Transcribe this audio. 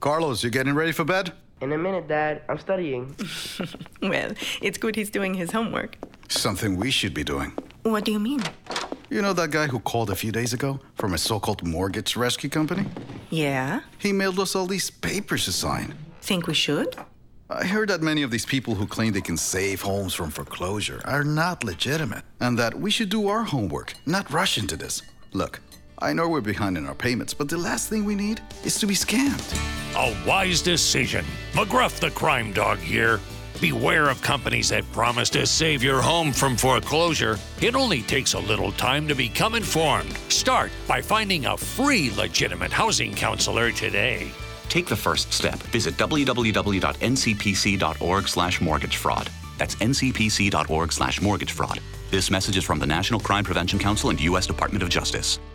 Carlos, you getting ready for bed? In a minute, Dad. I'm studying. Well, it's good he's doing his homework. Something we should be doing. What do you mean? You know that guy who called a few days ago from a so-called mortgage rescue company? Yeah? He mailed us all these papers to sign. Think we should? I heard that many of these people who claim they can save homes from foreclosure are not legitimate, and that we should do our homework, not rush into this. Look, I know we're behind in our payments, but the last thing we need is to be scammed. A wise decision. McGruff the Crime Dog here. Beware of companies that promise to save your home from foreclosure. It only takes a little time to become informed. Start by finding a free legitimate housing counselor today. Take the first step. Visit www.ncpc.org/mortgagefraud. That's ncpc.org/mortgagefraud. This message is from the National Crime Prevention Council and U.S. Department of Justice.